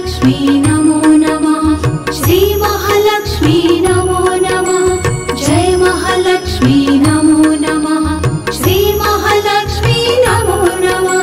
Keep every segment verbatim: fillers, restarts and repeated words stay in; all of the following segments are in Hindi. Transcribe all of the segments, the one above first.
महालक्ष्मी नमो नमः। श्री महालक्ष्मी नमो नमः। जय महालक्ष्मी नमो नमः। श्री महालक्ष्मी नमो नमः।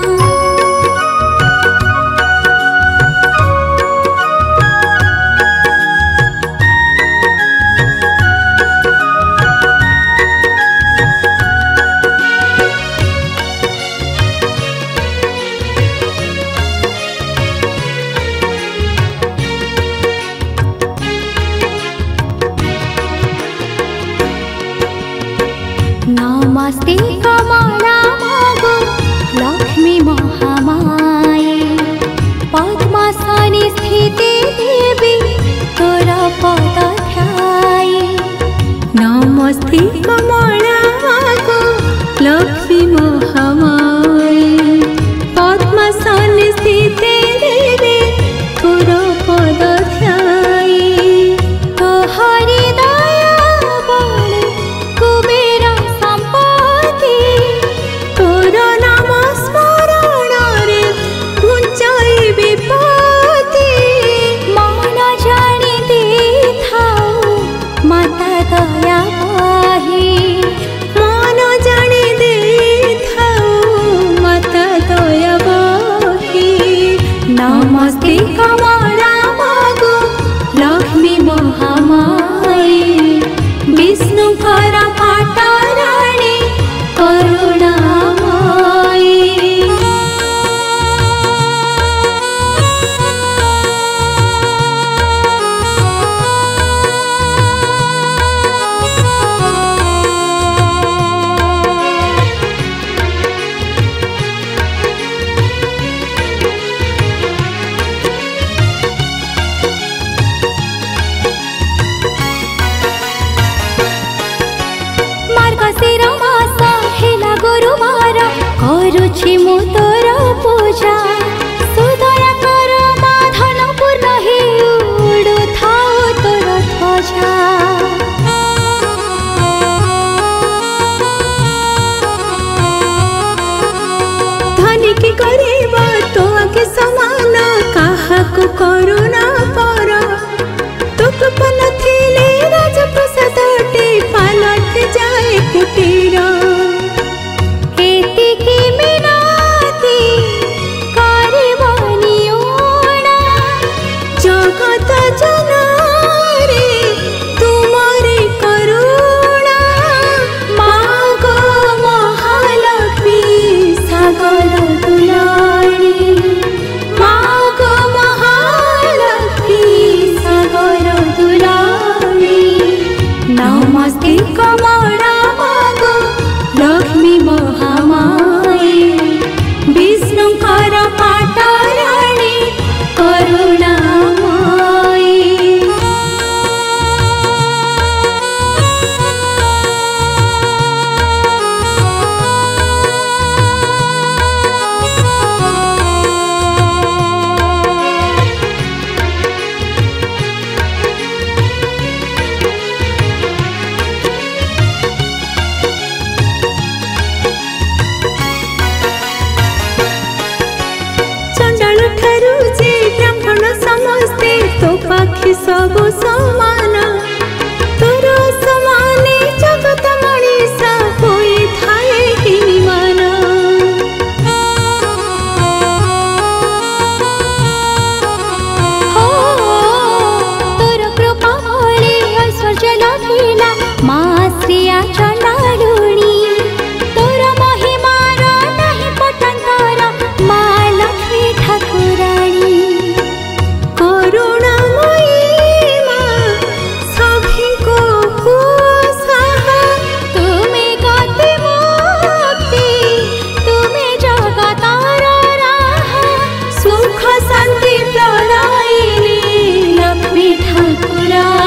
नमस्ते कमला मागो लक्ष्मी महामाये, पद्मासने स्थिते देवी तोर पद ध्याये। नमस्ते कमला मागो लक्ष्मी महामाये, पद्मासने स्थिते देवी तोर पद ध्याये। तोहरि दया बल कुबेर संपत्ति, तोर नाम स्मरण रे घुंचाई विपत्ति। मन जानी दे थाओ माता दया बही, मन जानी दे थाओ माता दया बही। नमस्ते कमला मागो लक्ष्मी महामाये, विष्णुकर पाटराणी करुणामयी। मार्गशीर मास हेला गुरुवार, करुछि मु तोर पूजा। सुदया कर माधन पूर्ण हे उड़ु थाओ तोर ध्वजा। धनिक करिब तो आगे समान, काहाकु करुणा पर। तो कृपा नथिले राजप्रसादटे पालट जाए कुटीर। एतिकी मिनती करिबनि ओणा, जगत जनरे तुमरे करुणा। मागो महालक्ष्मी सागर दुलारी, मागो महालक्ष्मी सागर दुलारी। नमस्ते कमला मागो लक्ष्मी महामाये, विष्णुकर पाटराणी करुणामयी। चंडाल ठारू जे ब्राह्मण समस्ते तो पाखी सब समान। तोर समाने जगत मनीषा होई थाए हिमान। हो तोर कृपा भले ऐश्वर्य लभिला मा श्रिया चंडालुणी। तोर महिमार नाही पटंतर मा लक्ष्मी ठाकुराणी। करुणामयी मा सभिको हुसाहा, तुमे गति मुक्ति, तुमे जगतर राहा। सुख शांति प्रदायिनी लक्ष्मी ठाकुराणी।